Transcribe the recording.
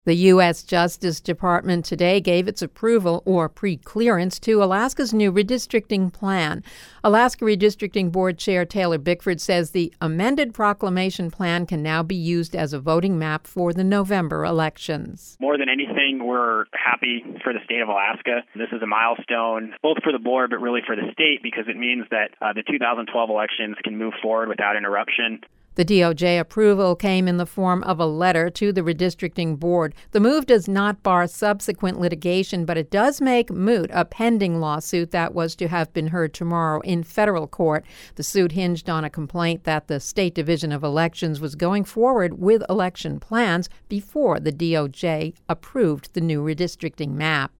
The U.S. Justice Department today gave its approval or pre-clearance to Alaska's new redistricting plan. Alaska Redistricting Board Chair Taylor Bickford says the amended proclamation plan can now be used as a voting map for the November elections. More than anything, we're happy for the state of Alaska. This is a milestone, both for the board, but really for the state, because it means that the 2012 elections can move forward without interruption. The DOJ approval came in the form of a letter to the redistricting board. The move does not bar subsequent litigation, but it does make moot a pending lawsuit that was to have been heard tomorrow in federal court. The suit hinged on a complaint that the State Division of Elections was going forward with election plans before the DOJ approved the new redistricting map.